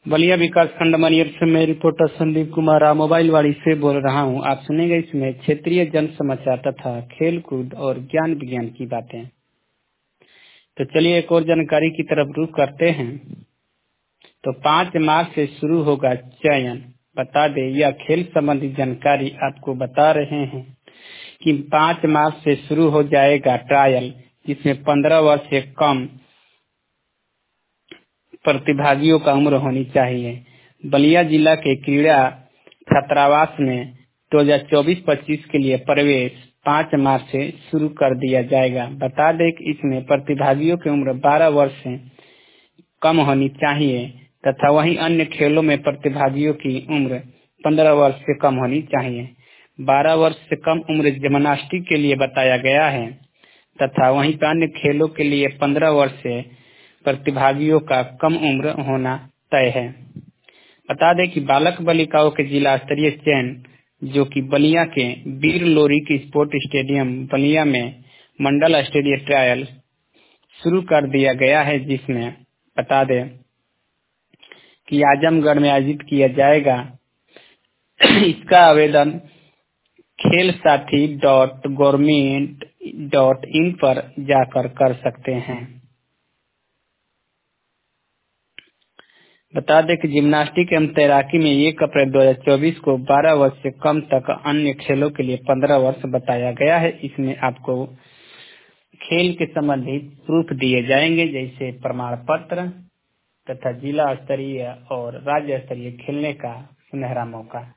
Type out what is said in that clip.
बलिया विकास खंड मनियर से मैं रिपोर्टर संदीप कुमार मोबाइलवाड़ी से बोल रहा हूं। आप सुनेंगे इसमें क्षेत्रीय जन समाचार तथा खेल कूद और ज्ञान विज्ञान की बातें। तो चलिए एक और जानकारी की तरफ रुख करते हैं। तो 5 मार्च से शुरू होगा चयन। बता दें यह खेल संबंधी जानकारी आपको बता रहे हैं कि 5 मार्च से शुरू हो जाएगा ट्रायल, जिसमें 15 वर्ष से कम प्रतिभागियों का उम्र होनी चाहिए। बलिया जिला के क्रीड़ा छात्रावास में 2024-25 के लिए प्रवेश 5 मार्च से शुरू कर दिया जाएगा। बता दें कि इसमें प्रतिभागियों की उम्र 12 वर्ष से कम होनी चाहिए तथा वहीं अन्य खेलों में प्रतिभागियों की उम्र 15 वर्ष से कम होनी चाहिए। 12 वर्ष से कम उम्र जिम्नास्टिक के लिए बताया गया है तथा वहीं पर अन्य खेलों के लिए 15 वर्ष से प्रतिभागियों का कम उम्र होना तय है। बता दें कि बालक बालिकाओं के जिला स्तरीय चयन जो कि बलिया के वीर लोरिक स्पोर्ट स्टेडियम बलिया में मंडल स्तरीय ट्रायल शुरू कर दिया गया है, जिसमें बता दें कि आजमगढ़ में आयोजित किया जाएगा। इसका आवेदन खेलसाथी.gov.in पर जाकर कर सकते हैं। बता दें कि जिम्नास्टिक एवं तैराकी में 1 अप्रैल 2024 को 12 वर्ष से कम तक, अन्य खेलों के लिए 15 वर्ष बताया गया है। इसमें आपको खेल के संबंधित प्रूफ दिए जाएंगे, जैसे प्रमाण पत्र तथा जिला स्तरीय और राज्य स्तरीय खेलने का सुनहरा मौका।